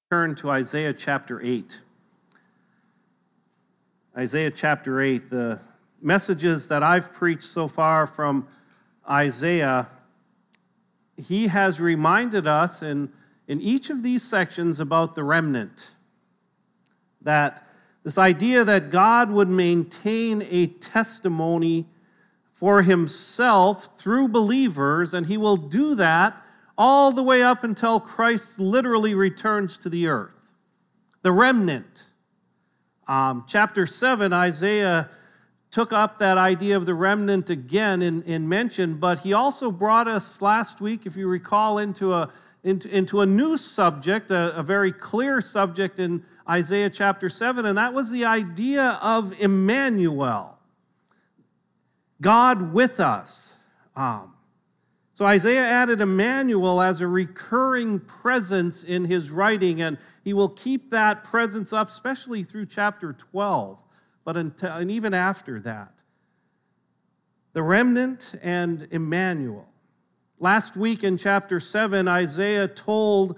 Turn to Isaiah chapter 8. Isaiah chapter 8, the messages that I've preached so far from Isaiah, he has reminded us in each of these sections about the remnant. That this idea that God would maintain a testimony for himself through believers, and he will do that all the way up until Christ literally returns to the earth. The remnant. Chapter 7, Isaiah took up that idea of the remnant again in mention, but he also brought us last week, if you recall, into a new subject, a very clear subject in Isaiah chapter 7, and that was the idea of Emmanuel, God with us. So Isaiah added Emmanuel as a recurring presence in his writing, and he will keep that presence up, especially through chapter 12, and even after that. The remnant and Emmanuel. Last week in chapter 7, Isaiah told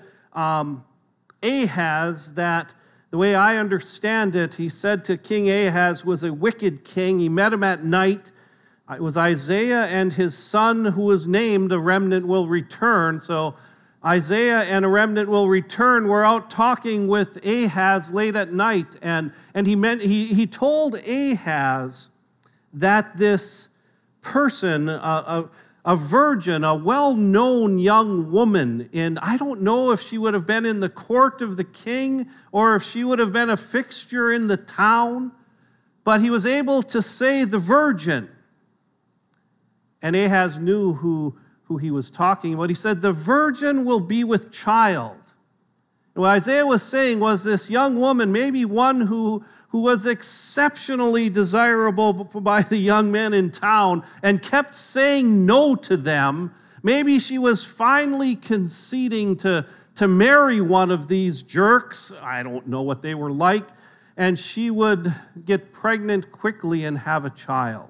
Ahaz that, the way I understand it, he said to King Ahaz was a wicked king. He met him at night. It was Isaiah and his son who was named a remnant will return. So Isaiah and a remnant will return were out talking with Ahaz late at night. And he told Ahaz that this person, a virgin, a well-known young woman, and I don't know if she would have been in the court of the king or if she would have been a fixture in the town, but he was able to say the virgin. And Ahaz knew who he was talking about. He said, the virgin will be with child. And what Isaiah was saying was this young woman, maybe one who was exceptionally desirable by the young men in town and kept saying no to them. Maybe she was finally conceding to marry one of these jerks. I don't know what they were like. And she would get pregnant quickly and have a child.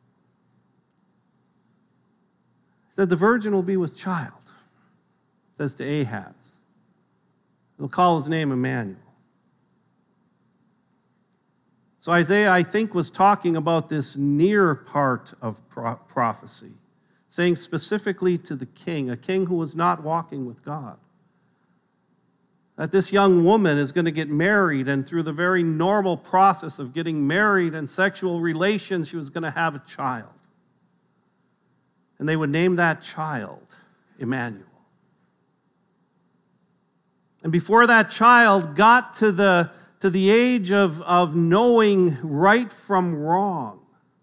He said, the virgin will be with child. Says to Ahaz. He'll call his name Emmanuel. So Isaiah, I think, was talking about this near part of prophecy, saying specifically to the king, a king who was not walking with God, that this young woman is going to get married, and through the very normal process of getting married and sexual relations, she was going to have a child. And they would name that child Emmanuel. And before that child got to the age of knowing right from wrong,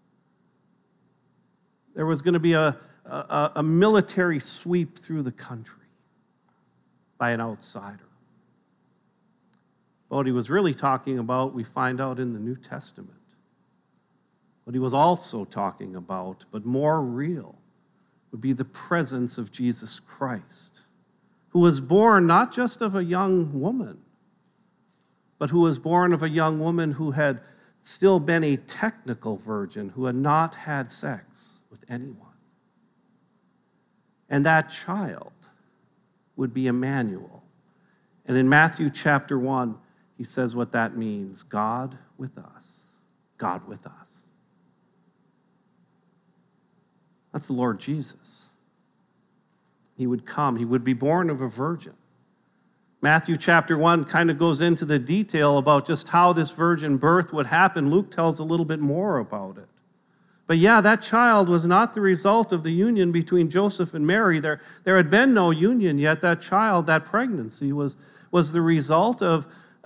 there was going to be a military sweep through the country by an outsider. What he was really talking about, we find out in the New Testament. What he was also talking about, but more real, would be the presence of Jesus Christ, who was born not just of a young woman, but who was born of a young woman who had still been a technical virgin, who had not had sex with anyone. And that child would be Emmanuel. And in Matthew chapter 1, he says what that means: God with us. God with us. That's the Lord Jesus. He would come. He would be born of a virgin. Matthew chapter 1 kind of goes into the detail about just how this virgin birth would happen. Luke tells a little bit more about it. But yeah, that child was not the result of the union between Joseph and Mary. There had been no union yet. That child, that pregnancy, was the result of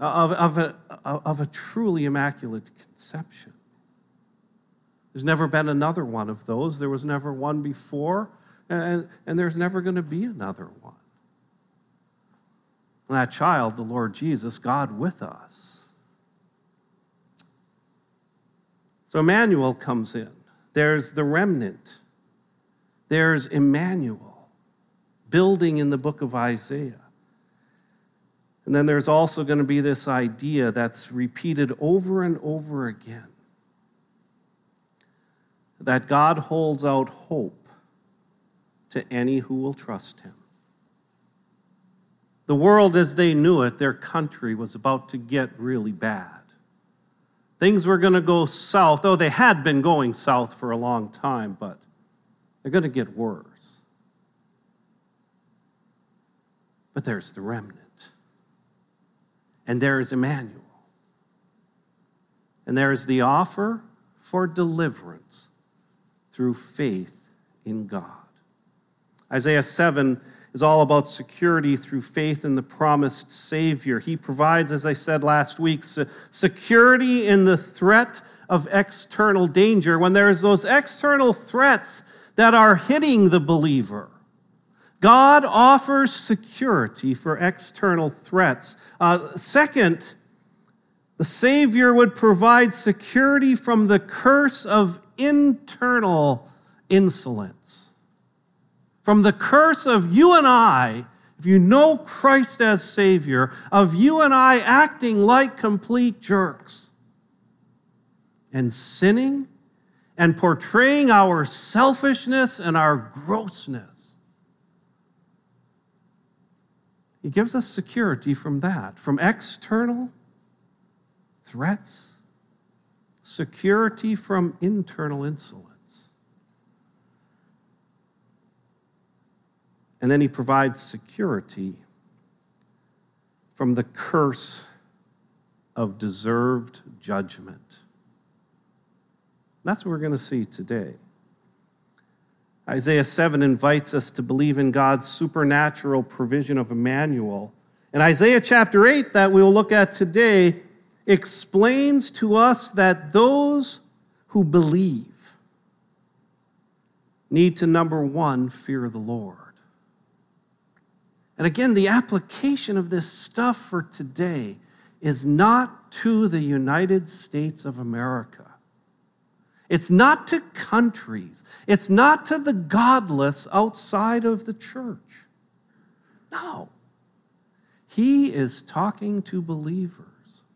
a truly immaculate conception. There's never been another one of those. There was never one before, and there's never going to be another one. And that child, the Lord Jesus, God with us. So Emmanuel comes in. There's the remnant. There's Emmanuel, building in the book of Isaiah. And then there's also going to be this idea that's repeated over and over again, that God holds out hope to any who will trust him. The world as they knew it, their country, was about to get really bad. Things were going to go south, though they had been going south for a long time, but they're going to get worse. But there's the remnant. And there's Emmanuel. And there's the offer for deliverance through faith in God. Isaiah 7 is all about security through faith in the promised Savior. He provides, as I said last week, security in the threat of external danger. When there's those external threats that are hitting the believer, God offers security for external threats. Second, the Savior would provide security from the curse of internal insolence. From the curse of you and I, if you know Christ as Savior, of you and I acting like complete jerks and sinning and portraying our selfishness and our grossness. He gives us security from that, from external threats, security from internal insolence. And then he provides security from the curse of deserved judgment. That's what we're going to see today. Isaiah 7 invites us to believe in God's supernatural provision of Emmanuel. And Isaiah chapter 8, that we'll look at today, explains to us that those who believe need to, number one, fear the Lord. And again, the application of this stuff for today is not to the United States of America. It's not to countries. It's not to the godless outside of the church. No. He is talking to believers.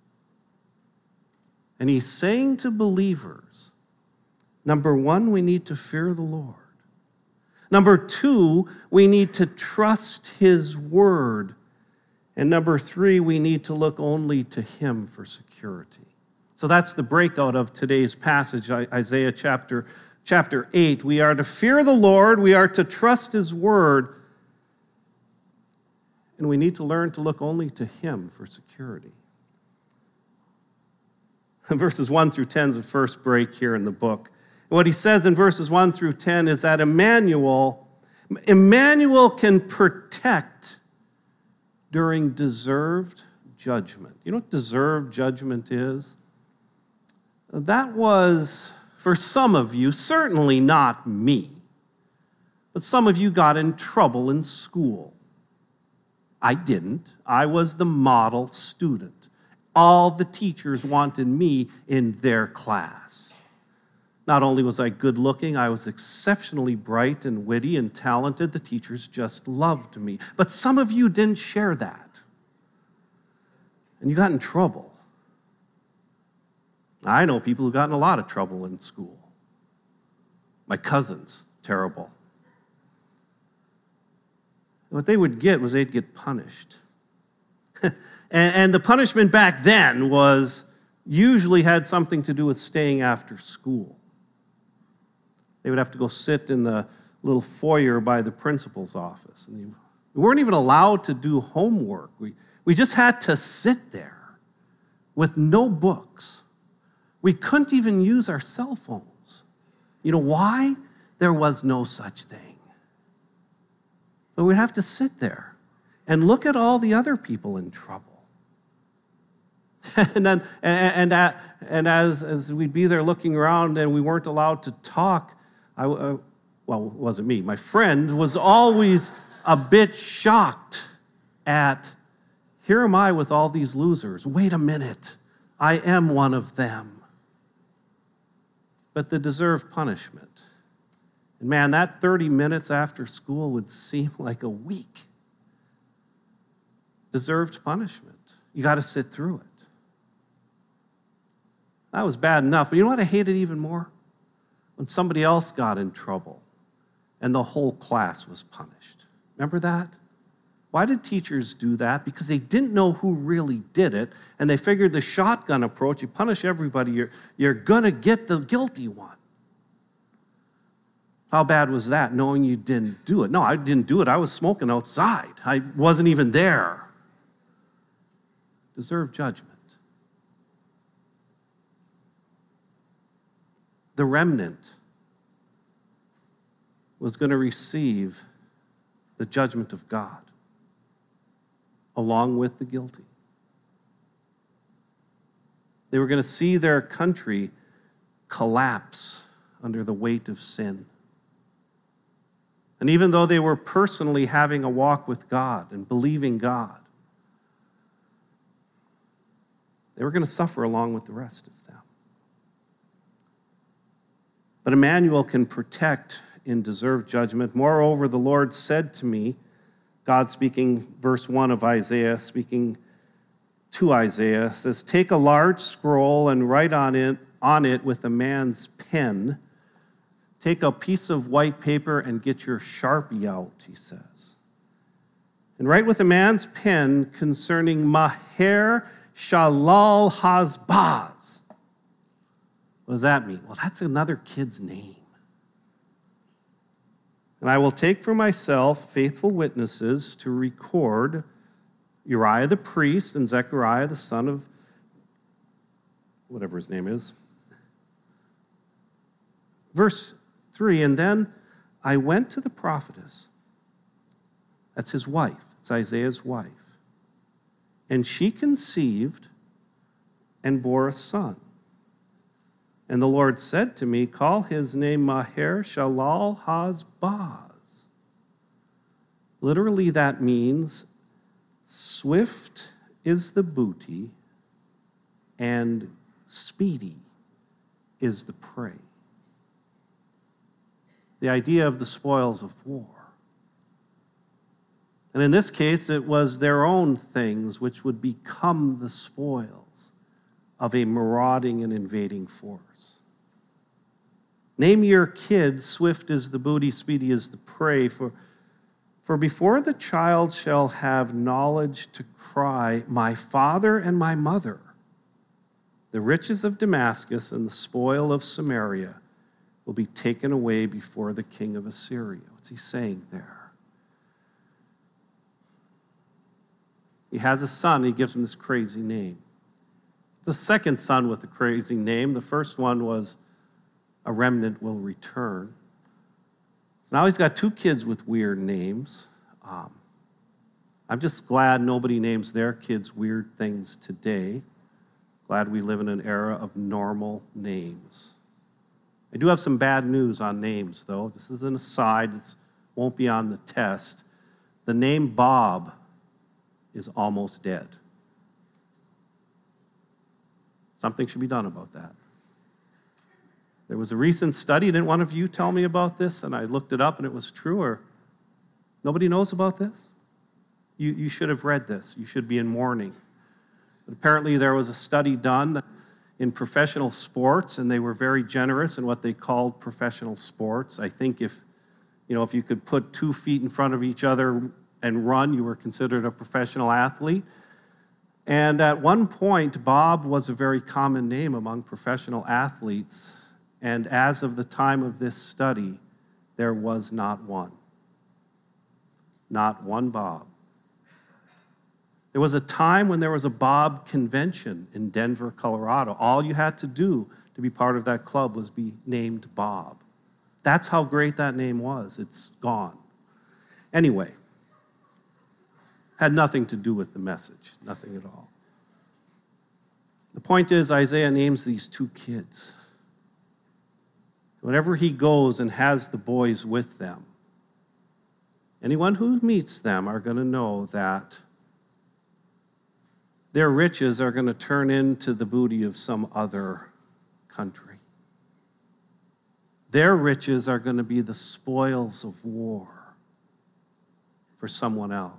And he's saying to believers, number one, we need to fear the Lord. Number two, we need to trust his word. And number three, we need to look only to him for security. So that's the breakout of today's passage, Isaiah chapter 8. We are to fear the Lord, we are to trust his word, and we need to learn to look only to him for security. Verses 1 through 10 is the first break here in the book. What he says in verses 1 through 10 is that Emmanuel can protect during deserved judgment. You know what deserved judgment is? That was, for some of you, certainly not me, but some of you got in trouble in school. I didn't. I was the model student. All the teachers wanted me in their class. Not only was I good looking, I was exceptionally bright and witty and talented. The teachers just loved me. But some of you didn't share that. And you got in trouble. I know people who got in a lot of trouble in school. My cousins, terrible. What they would get was they'd get punished. and the punishment back then was usually had something to do with staying after school. They would have to go sit in the little foyer by the principal's office. And we weren't even allowed to do homework. We just had to sit there with no books. We couldn't even use our cell phones. You know why? There was no such thing. But we'd have to sit there and look at all the other people in trouble. and as we'd be there looking around and we weren't allowed to talk, well, it wasn't me. My friend was always a bit shocked at, here am I with all these losers. Wait a minute, I am one of them. But the deserved punishment. And man, that 30 minutes after school would seem like a week. Deserved punishment. You got to sit through it. That was bad enough. But you know what I hated even more? When somebody else got in trouble and the whole class was punished. Remember that? Why did teachers do that? Because they didn't know who really did it, and they figured the shotgun approach, you punish everybody, you're going to get the guilty one. How bad was that, knowing you didn't do it? No, I didn't do it. I was smoking outside. I wasn't even there. Deserve judgment. The remnant was going to receive the judgment of God along with the guilty. They were going to see their country collapse under the weight of sin. And even though they were personally having a walk with God and believing God, they were going to suffer along with the rest of them. But Emmanuel can protect in deserved judgment. Moreover, the Lord said to me, God speaking, verse 1 of Isaiah, speaking to Isaiah, says, take a large scroll and write on it with a man's pen. Take a piece of white paper and get your Sharpie out, he says. And write with a man's pen concerning Maher Shalal Hazbaz. What does that mean? Well, that's another kid's name. And I will take for myself faithful witnesses to record Uriah the priest and Zechariah the son of whatever his name is. Verse 3, and then I went to the prophetess. That's his wife. It's Isaiah's wife. And she conceived and bore a son. And the Lord said to me, call his name Maher Shalal Hazbaz. Literally, that means swift is the booty and speedy is the prey. The idea of the spoils of war. And in this case, it was their own things which would become the spoils of a marauding and invading force. Name your kids, swift is the booty, speedy is the prey, for before the child shall have knowledge to cry, my father and my mother, the riches of Damascus and the spoil of Samaria will be taken away before the king of Assyria. What's he saying there? He has a son, he gives him this crazy name. The second son with the crazy name, the first one was a remnant will return. So now he's got two kids with weird names. I'm just glad nobody names their kids weird things today. Glad we live in an era of normal names. I do have some bad news on names, though. This is an aside. It won't be on the test. The name Bob is almost dead. Something should be done about that. There was a recent study. Didn't one of you tell me about this? And I looked it up, and it was true. Or nobody knows about this? You should have read this. You should be in mourning. But apparently there was a study done in professional sports, and they were very generous in what they called professional sports. I think if you could put 2 feet in front of each other and run, you were considered a professional athlete. And at one point, Bob was a very common name among professional athletes. And as of the time of this study, there was not one. Not one Bob. There was a time when there was a Bob convention in Denver, Colorado. All you had to do to be part of that club was be named Bob. That's how great that name was. It's gone. Anyway, had nothing to do with the message, nothing at all. The point is, Isaiah names these 2 kids. Whenever he goes and has the boys with them, anyone who meets them are going to know that their riches are going to turn into the booty of some other country. Their riches are going to be the spoils of war for someone else.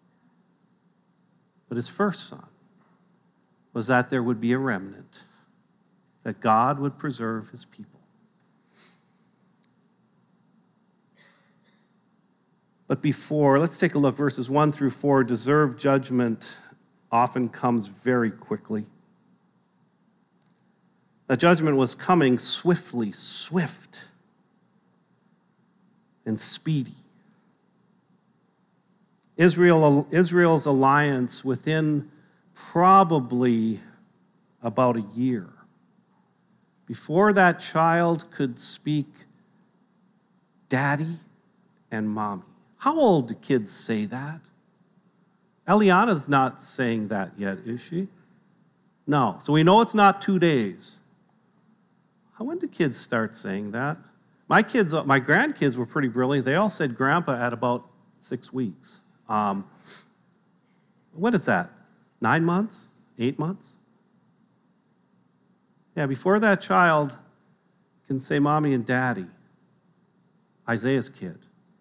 But his first son was that there would be a remnant, that God would preserve his people. But before, let's take a look, verses 1 through 4. Deserved judgment often comes very quickly. The judgment was coming swiftly, swift and speedy. Israel's alliance within probably about a year. Before that child could speak daddy and mommy. How old do kids say that? Eliana's not saying that yet, is she? No. So we know it's not 2 days. When do kids start saying that? My grandkids were pretty brilliant. They all said grandpa at about 6 weeks. What is that? 9 months? 8 months? Yeah, before that child can say mommy and daddy, Isaiah's kid.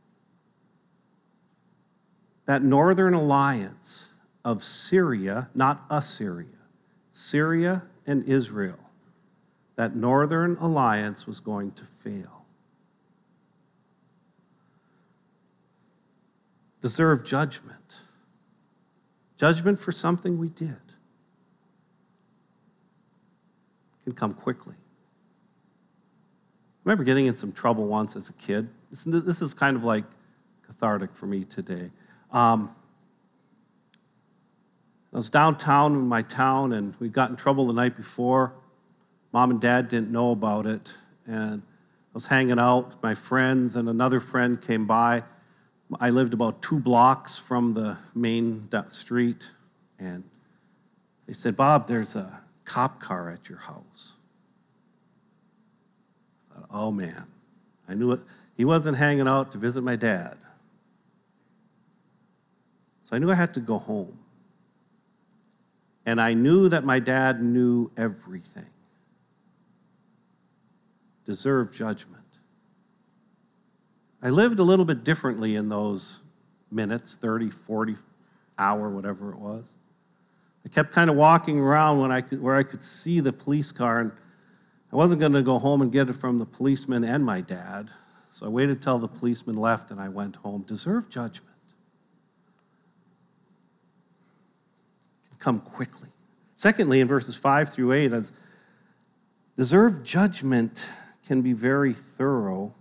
That northern alliance of Syria, not Assyria, Syria and Israel, that northern alliance was going to fail. Deserve judgment. Judgment for something we did can come quickly. I remember getting in some trouble once as a kid. This is kind of like cathartic for me today. I was downtown in my town, and we got in trouble the night before. Mom and Dad didn't know about it, and I was hanging out with my friends, and another friend came by. I lived about 2 blocks from the main street, and they said, "Bob, there's a cop car at your house." I thought, oh man, I knew it. He wasn't hanging out to visit my dad. So I knew I had to go home. And I knew that my dad knew everything. Deserved judgment. I lived a little bit differently in those minutes, 30, 40, hour, whatever it was. I kept kind of walking around where I could see the police car, and I wasn't going to go home and get it from the policeman and my dad. So I waited till the policeman left, and I went home. Deserved judgment. It can come quickly. Secondly, in verses 5 through 8, as deserved judgment can be very thorough.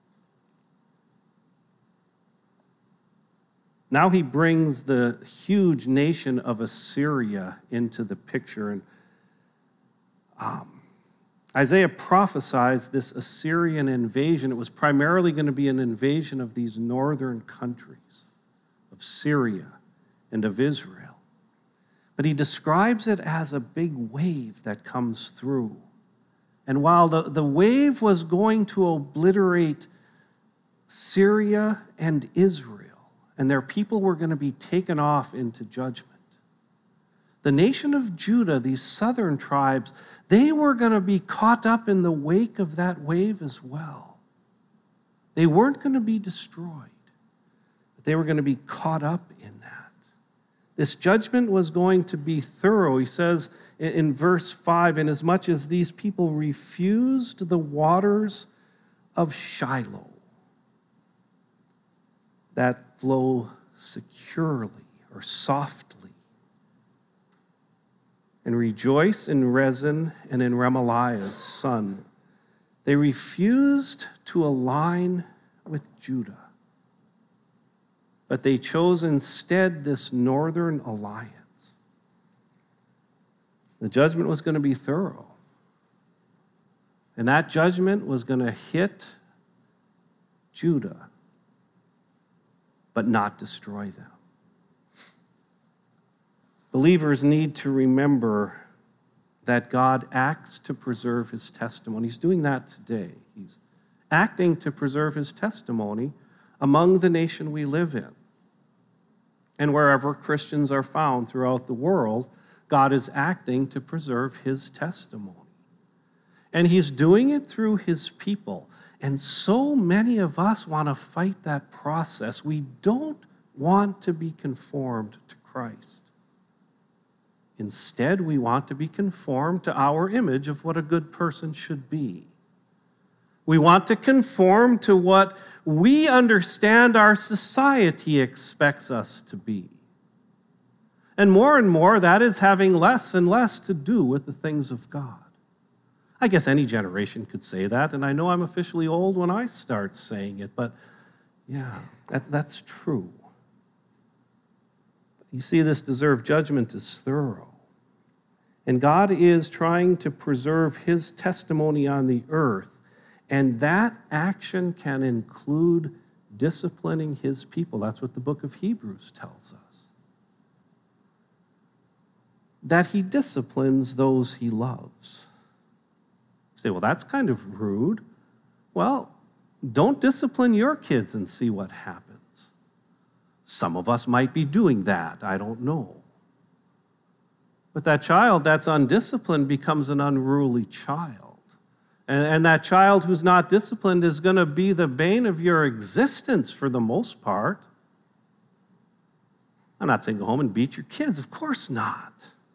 Now he brings the huge nation of Assyria into the picture. And Isaiah prophesies this Assyrian invasion. It was primarily going to be an invasion of these northern countries, of Syria and of Israel. But he describes it as a big wave that comes through. And while the wave was going to obliterate Syria and Israel, and their people were going to be taken off into judgment, the nation of Judah, these southern tribes, they were going to be caught up in the wake of that wave as well. They weren't going to be destroyed, but they were going to be caught up in that. This judgment was going to be thorough. He says in verse 5, inasmuch as these people refused the waters of Shiloh that flow securely or softly, and rejoice in Rezin and in Remaliah's son. They refused to align with Judah, but they chose instead this northern alliance. The judgment was going to be thorough, and that judgment was going to hit Judah, but not destroy them. Believers need to remember that God acts to preserve his testimony. He's doing that today. He's acting to preserve his testimony among the nation we live in. And wherever Christians are found throughout the world, God is acting to preserve his testimony. And he's doing it through his people. And so many of us want to fight that process. We don't want to be conformed to Christ. Instead, we want to be conformed to our image of what a good person should be. We want to conform to what we understand our society expects us to be. And more, that is having less and less to do with the things of God. I guess any generation could say that, and I know I'm officially old when I start saying it, but yeah, that's true. You see, this deserved judgment is thorough. And God is trying to preserve his testimony on the earth, and that action can include disciplining his people. That's what the book of Hebrews tells us. That he disciplines those he loves. You say, well, that's kind of rude. Well, don't discipline your kids and see what happens. Some of us might be doing that. I don't know. But that child that's undisciplined becomes an unruly child. And that child who's not disciplined is going to be the bane of your existence for the most part. I'm not saying go home and beat your kids. Of course not.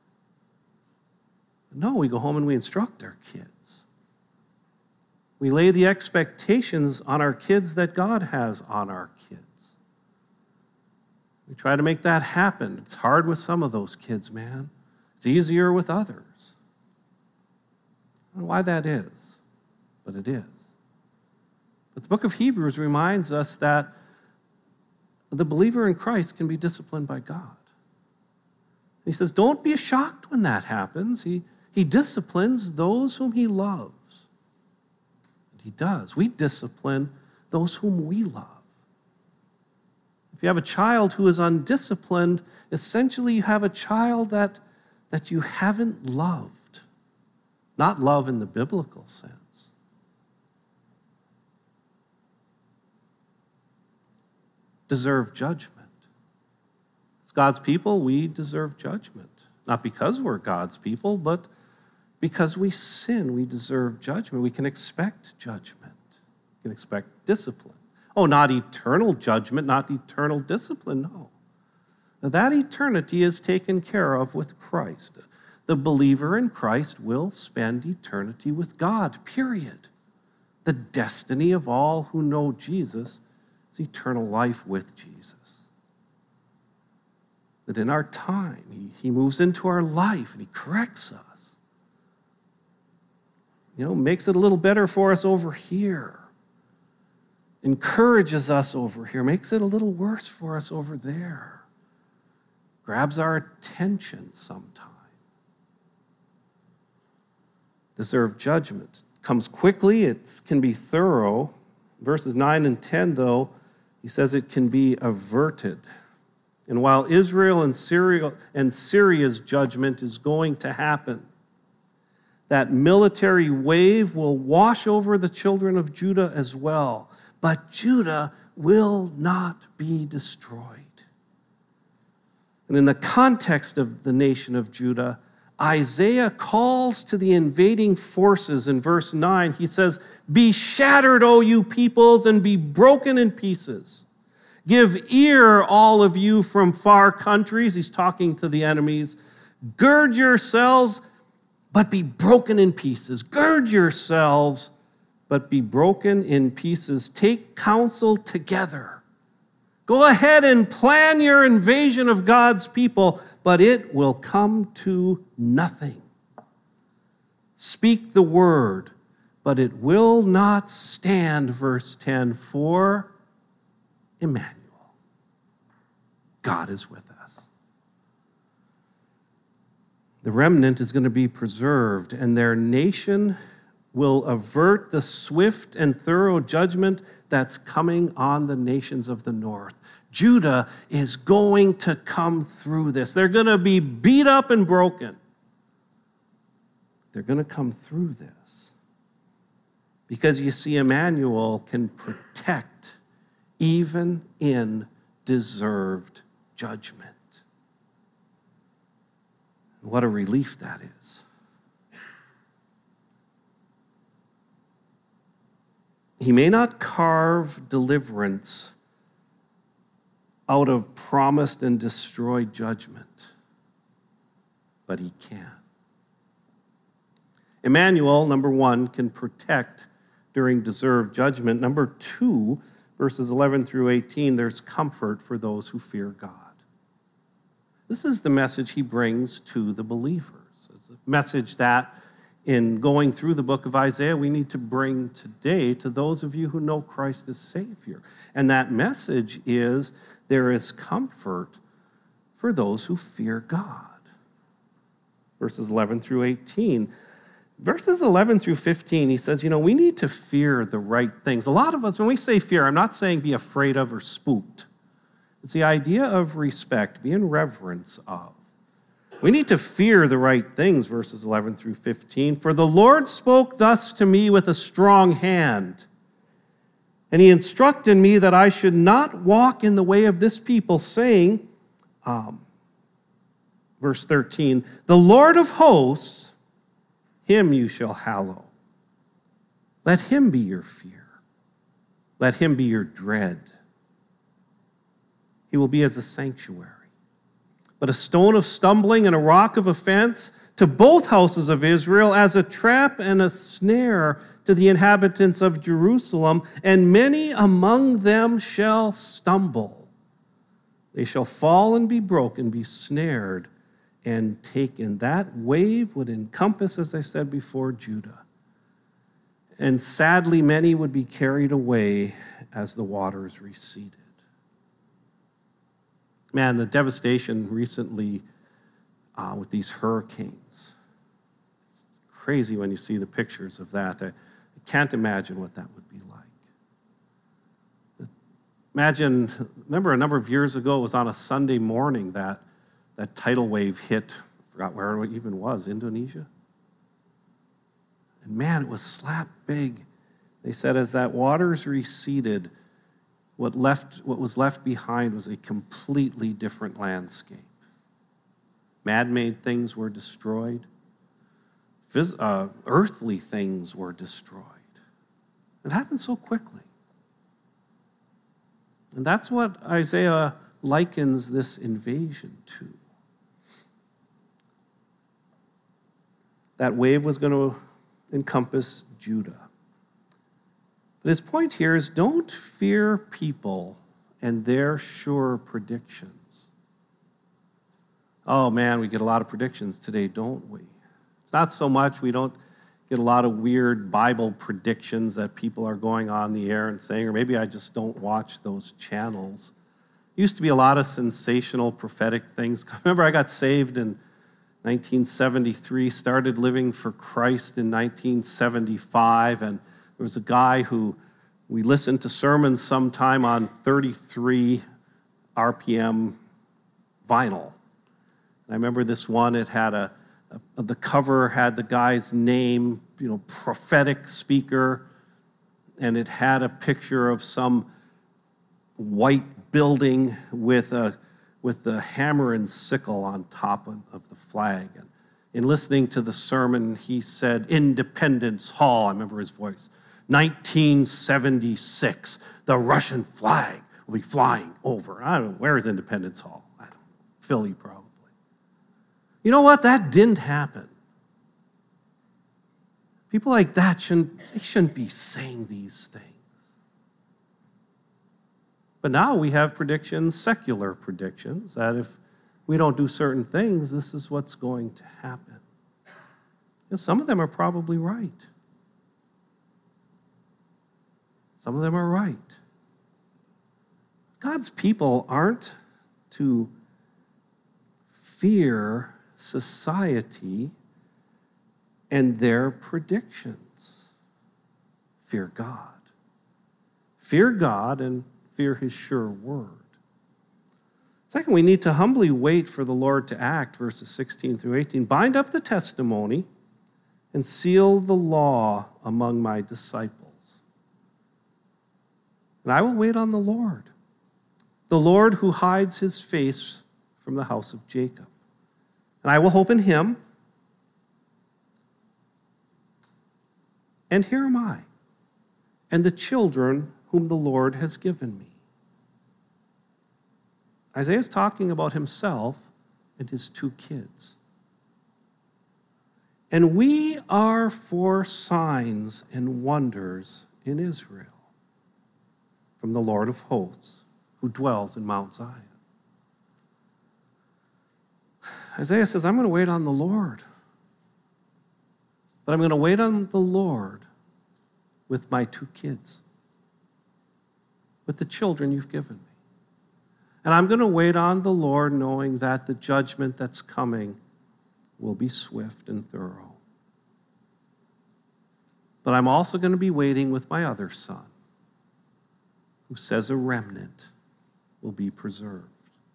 No, we go home and we instruct our kids. We lay the expectations on our kids that God has on our kids. We try to make that happen. It's hard with some of those kids, man. It's easier with others. I don't know why that is, but it is. But the book of Hebrews reminds us that the believer in Christ can be disciplined by God. He says, don't be shocked when that happens. He disciplines those whom he loves. And he does. We discipline those whom we love. If you have a child who is undisciplined, essentially you have a child that you haven't loved. Not love in the biblical sense. Deserve judgment. As God's people, we deserve judgment. Not because we're God's people, but because we sin, we deserve judgment. We can expect judgment. We can expect discipline. Oh, not eternal judgment, not eternal discipline, no. Now, that eternity is taken care of with Christ. The believer in Christ will spend eternity with God, period. The destiny of all who know Jesus is eternal life with Jesus. That in our time, he moves into our life and he corrects us. Makes it a little better for us over here. Encourages us over here. Makes it a little worse for us over there. Grabs our attention sometime. Deserved judgment. Comes quickly. It can be thorough. Verses 9 and 10, though, he says it can be averted. And while Israel and Syria's judgment is going to happen, that military wave will wash over the children of Judah as well. But Judah will not be destroyed. And in the context of the nation of Judah, Isaiah calls to the invading forces in verse 9. He says, "Be shattered, O you peoples, and be broken in pieces. Give ear, all of you from far countries." He's talking to the enemies. "Gird yourselves, but be broken in pieces. Gird yourselves, but be broken in pieces. Take counsel together. Go ahead and plan your invasion of God's people, but it will come to nothing. Speak the word, but it will not stand," verse 10, "for Emmanuel, God is with us." The remnant is going to be preserved, and their nation will avert the swift and thorough judgment that's coming on the nations of the north. Judah is going to come through this. They're going to be beat up and broken. They're going to come through this. Because you see, Emmanuel can protect even in deserved judgment. What a relief that is. He may not carve deliverance out of promised and destroyed judgment, but he can. Emmanuel, number one, can protect during deserved judgment. Number 2, verses 11 through 18, there's comfort for those who fear God. This is the message he brings to the believers. It's a message that, in going through the book of Isaiah, we need to bring today to those of you who know Christ as Savior. And that message is there is comfort for those who fear God. Verses 11 through 18. Verses 11 through 15, he says, we need to fear the right things. A lot of us, when we say fear, I'm not saying be afraid of or spooked. It's the idea of respect, be in reverence of. We need to fear the right things, verses 11 through 15. For the Lord spoke thus to me with a strong hand, and he instructed me that I should not walk in the way of this people, saying, verse 13, the Lord of hosts, him you shall hallow. Let him be your fear. Let him be your dread. He will be as a sanctuary, but a stone of stumbling and a rock of offense to both houses of Israel, as a trap and a snare to the inhabitants of Jerusalem, and many among them shall stumble. They shall fall and be broken, be snared and taken. That wave would encompass, as I said before, Judah. And sadly, many would be carried away as the waters receded. Man, the devastation recently with these hurricanes. Crazy when you see the pictures of that. I can't imagine what that would be like. Remember a number of years ago, it was on a Sunday morning that tidal wave hit, I forgot where it even was, Indonesia? And man, it was slap big. They said as that waters receded, what was left behind was a completely different landscape. Man-made things were destroyed. Earthly things were destroyed. It happened so quickly. And that's what Isaiah likens this invasion to. That wave was going to encompass Judah. But his point here is don't fear people and their sure predictions. Oh man, we get a lot of predictions today, don't we? It's not so much we don't get a lot of weird Bible predictions that people are going on the air and saying, or maybe I just don't watch those channels. Used to be a lot of sensational prophetic things. Remember, I got saved in 1973, started living for Christ in 1975, and there was a guy who we listened to sermons sometime on 33 RPM vinyl. And I remember this one, it had the cover had the guy's name, prophetic speaker, and it had a picture of some white building with the hammer and sickle on top of the flag. And in listening to the sermon, he said, Independence Hall, I remember his voice, 1976, the Russian flag will be flying over. I don't know, where is Independence Hall? I don't know, Philly probably. You know what? That didn't happen. People like that shouldn't be saying these things. But now we have predictions, secular predictions, that if we don't do certain things, this is what's going to happen. And some of them are probably right. Some of them are right. God's people aren't to fear society and their predictions. Fear God. Fear God and fear his sure word. Second, we need to humbly wait for the Lord to act, verses 16 through 18. Bind up the testimony and seal the law among my disciples. And I will wait on the Lord who hides his face from the house of Jacob. And I will hope in him. And here am I, and the children whom the Lord has given me. Isaiah is talking about himself and his two kids. And we are for signs and wonders in Israel from the Lord of hosts, who dwells in Mount Zion. Isaiah says, I'm going to wait on the Lord. But I'm going to wait on the Lord with my 2 kids, with the children you've given me. And I'm going to wait on the Lord knowing that the judgment that's coming will be swift and thorough. But I'm also going to be waiting with my other son, who says a remnant will be preserved.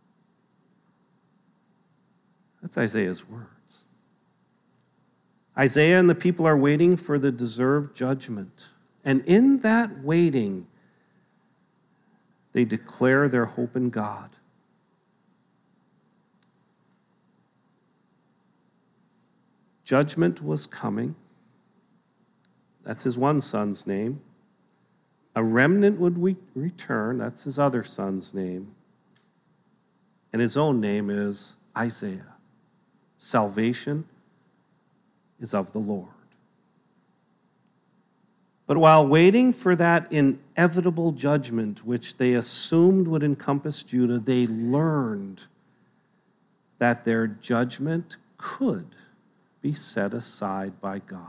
That's Isaiah's words. Isaiah and the people are waiting for the deserved judgment. And in that waiting, they declare their hope in God. Judgment was coming. That's his one son's name. A remnant would return. That's his other son's name. And his own name is Isaiah. Salvation is of the Lord. But while waiting for that inevitable judgment, which they assumed would encompass Judah, they learned that their judgment could be set aside by God.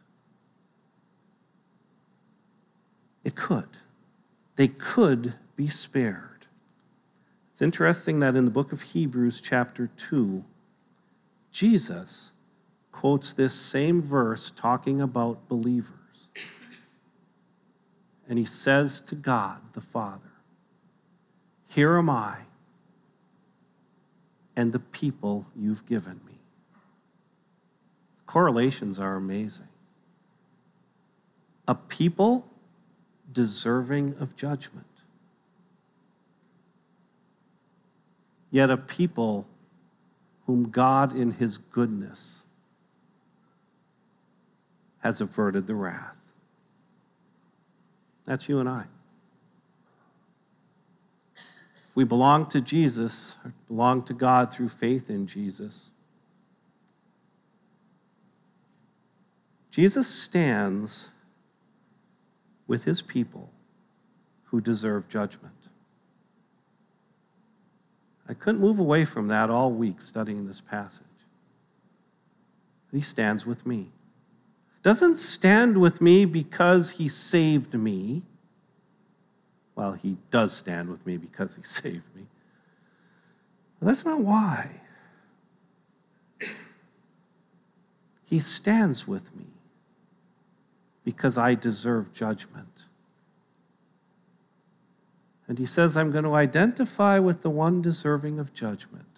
It could. They could be spared. It's interesting that in the book of Hebrews, chapter 2, Jesus quotes this same verse talking about believers. And he says to God, the Father, here am I and the people you've given me. Correlations are amazing. A people deserving of judgment, yet a people whom God in his goodness has averted the wrath. That's you and I. We belong to Jesus, or belong to God through faith in Jesus. Jesus stands with his people who deserve judgment. I couldn't move away from that all week studying this passage. He stands with me. Doesn't stand with me because he saved me. Well, he does stand with me because he saved me. But that's not why. He stands with me because I deserve judgment. And he says, I'm going to identify with the one deserving of judgment.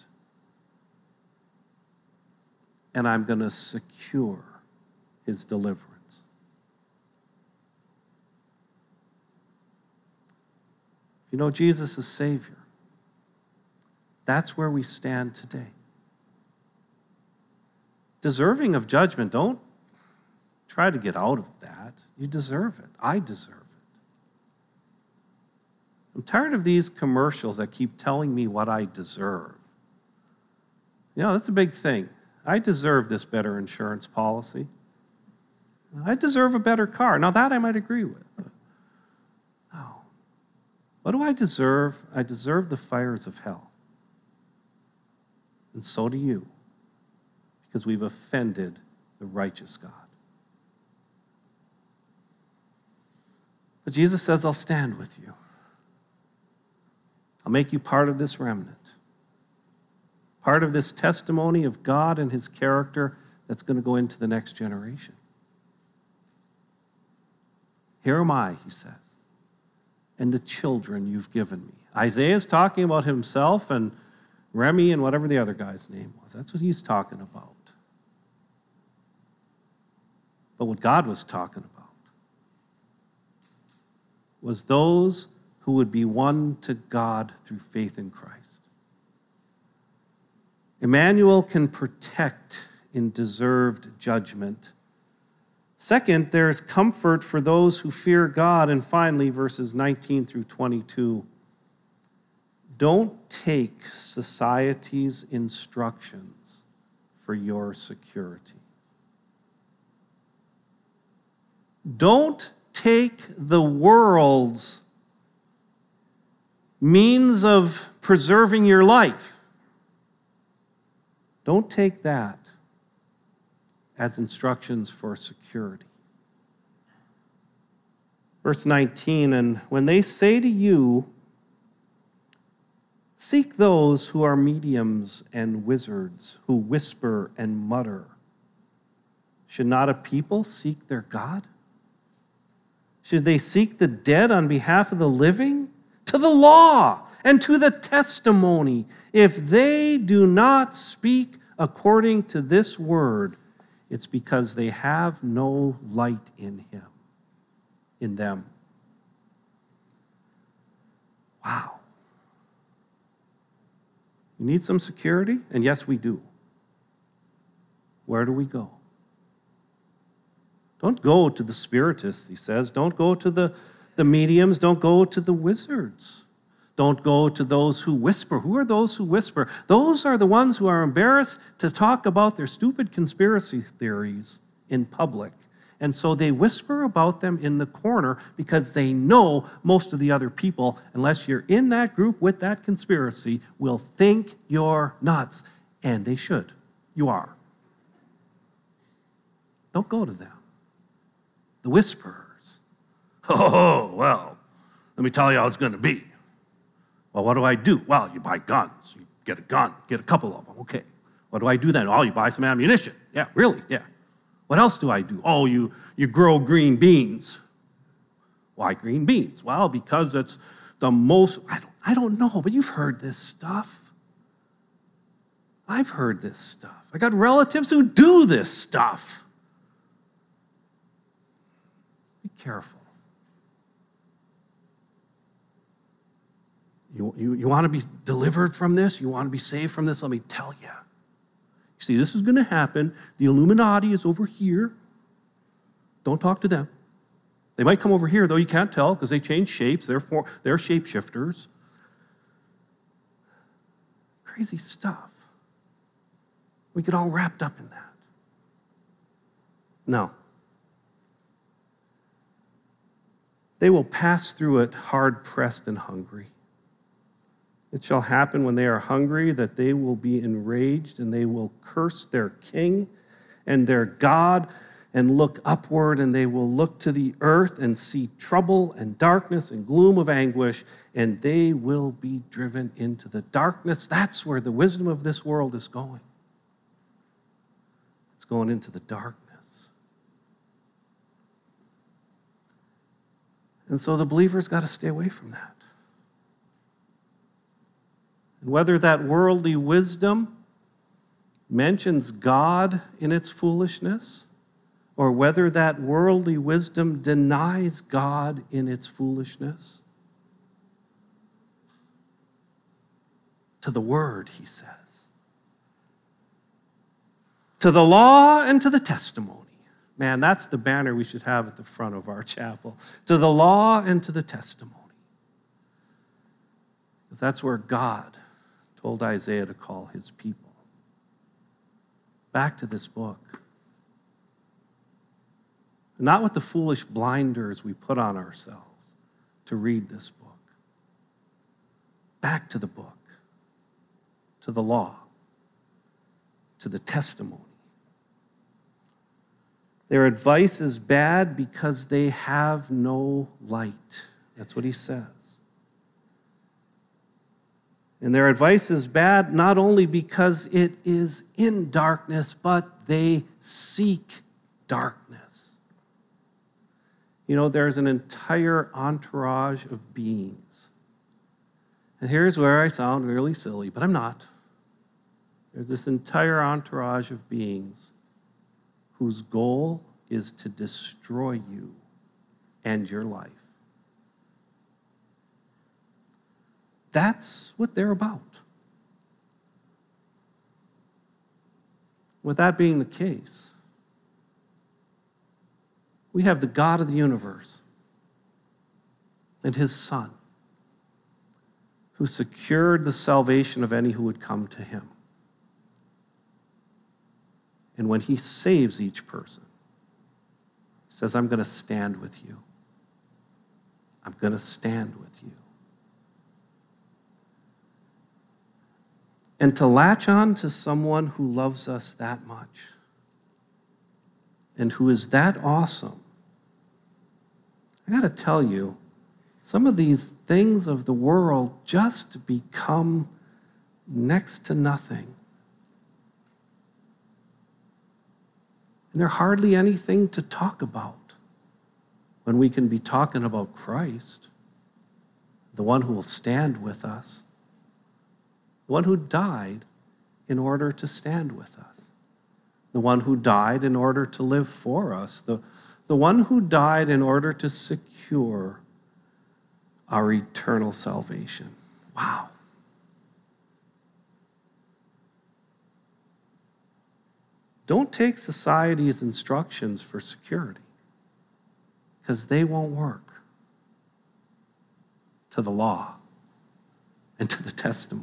And I'm going to secure his deliverance. If you know Jesus as Savior, that's where we stand today. Deserving of judgment, don't try to get out of that. You deserve it. I deserve it. I'm tired of these commercials that keep telling me what I deserve. You know, that's a big thing. I deserve this better insurance policy. I deserve a better car. Now, that I might agree with. No. What do I deserve? I deserve the fires of hell. And so do you, because we've offended the righteous God. But Jesus says, I'll stand with you. I'll make you part of this remnant, part of this testimony of God and his character that's going to go into the next generation. Here am I, he says, and the children you've given me. Isaiah is talking about himself and Remy and whatever the other guy's name was. That's what he's talking about. But what God was talking about was those who would be won to God through faith in Christ. Emmanuel can protect in deserved judgment. Second, there's comfort for those who fear God. And finally, verses 19 through 22. Don't take society's instructions for your security. Don't take the world's means of preserving your life. Don't take that as instructions for security. Verse 19, and when they say to you, seek those who are mediums and wizards, who whisper and mutter, should not a people seek their God? Should they seek the dead on behalf of the living? To the law and to the testimony, if they do not speak according to this word, it's because they have no light in them. Wow. You need some security? And yes, we do. Where do we go? Don't go to the spiritists, he says. Don't go to the mediums. Don't go to the wizards. Don't go to those who whisper. Who are those who whisper? Those are the ones who are embarrassed to talk about their stupid conspiracy theories in public. And so they whisper about them in the corner because they know most of the other people, unless you're in that group with that conspiracy, will think you're nuts. And they should. You are. Don't go to them. The whisperers. Oh, well, let me tell you how it's going to be. Well, what do I do? Well, you buy guns. You get a gun. Get a couple of them. Okay. What do I do then? Oh, you buy some ammunition. Yeah, really? Yeah. What else do I do? Oh, you grow green beans. Why green beans? Well, because it's the most, I don't know, but you've heard this stuff. I've heard this stuff. I got relatives who do this stuff. Be careful. You want to be delivered from this? You want to be saved from this? Let me tell you. You see, this is going to happen. The Illuminati is over here. Don't talk to them. They might come over here, though you can't tell because they change shapes. They're shapeshifters. Crazy stuff. We get all wrapped up in that. No. They will pass through it hard-pressed and hungry. It shall happen when they are hungry that they will be enraged and they will curse their king and their God and look upward, and they will look to the earth and see trouble and darkness and gloom of anguish, and they will be driven into the darkness. That's where the wisdom of this world is going. It's going into the darkness. And so the believer's got to stay away from that. And whether that worldly wisdom mentions God in its foolishness, or whether that worldly wisdom denies God in its foolishness, to the word, he says. To the law and to the testimony. Man, that's the banner we should have at the front of our chapel. To the law and to the testimony. Because that's where God told Isaiah to call his people. Back to this book. Not with the foolish blinders we put on ourselves to read this book. Back to the book, to the law, to the testimony. Their advice is bad because they have no light. That's what he says. And their advice is bad not only because it is in darkness, but they seek darkness. You know, there's an entire entourage of beings. And here's where I sound really silly, but I'm not. There's this entire entourage of beings whose goal is to destroy you and your life. That's what they're about. With that being the case, we have the God of the universe and his Son, who secured the salvation of any who would come to him. And when he saves each person, he says, I'm going to stand with you. I'm going to stand with you. And to latch on to someone who loves us that much and who is that awesome, I got to tell you, some of these things of the world just become next to nothing. And they're hardly anything to talk about when we can be talking about Christ, the one who will stand with us, the one who died in order to stand with us, the one who died in order to live for us, the one who died in order to secure our eternal salvation. Wow. Don't take society's instructions for security, because they won't work to the law and to the testimony.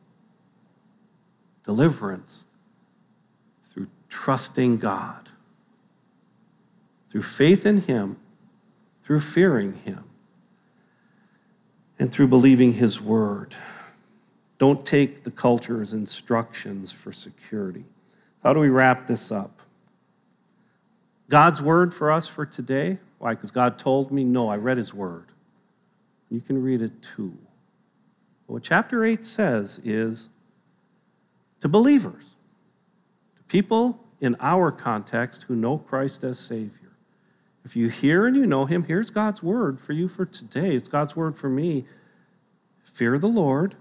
Deliverance through trusting God, through faith in Him, through fearing Him, and through believing His word. Don't take the culture's instructions for security. How do we wrap this up? God's word for us for today. Why? Because God told me? No, I read His word. You can read it too. But what chapter 8 says is to believers, to people in our context who know Christ as Savior. If you hear and you know Him, here's God's word for you for today. It's God's word for me. Fear the Lord,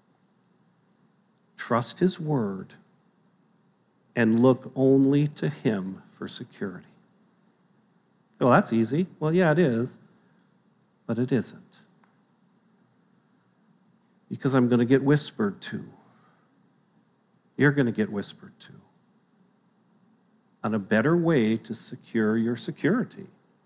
trust His word, and look only to Him for security. Well, that's easy. Well, yeah, it is, but it isn't. Because I'm going to get whispered to. You're going to get whispered to on a better way to secure your security.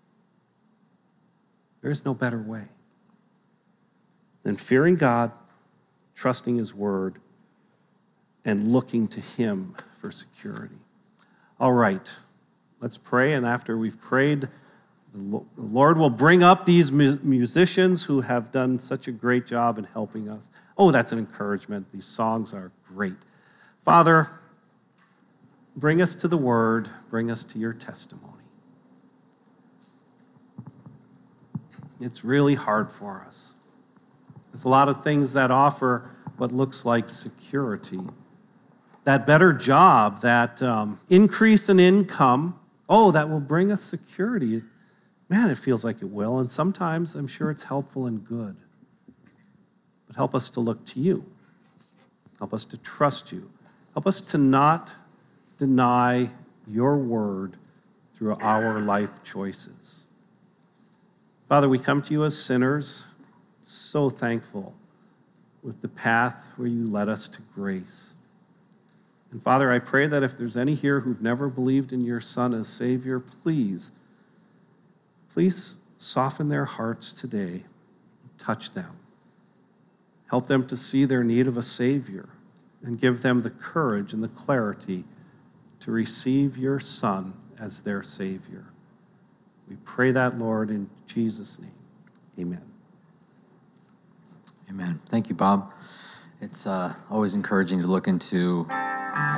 There is no better way than fearing God, trusting His word, and looking to Him for security. All right, let's pray, and after we've prayed, the Lord will bring up these musicians who have done such a great job in helping us. Oh, that's an encouragement. These songs are great. Father, bring us to the word, bring us to your testimony. It's really hard for us. There's a lot of things that offer what looks like security. That better job, that increase in income, that will bring us security. Man, it feels like it will, and sometimes I'm sure it's helpful and good. But help us to look to you. Help us to trust you. Help us to not deny your word through our life choices. Father, we come to you as sinners, so thankful with the path where you led us to grace. And Father, I pray that if there's any here who've never believed in your Son as Savior, please soften their hearts today. Touch them. Help them to see their need of a Savior and give them the courage and the clarity to receive your Son as their Savior. We pray that, Lord, in Jesus' name. Amen. Amen. Thank you, Bob. It's always encouraging to look into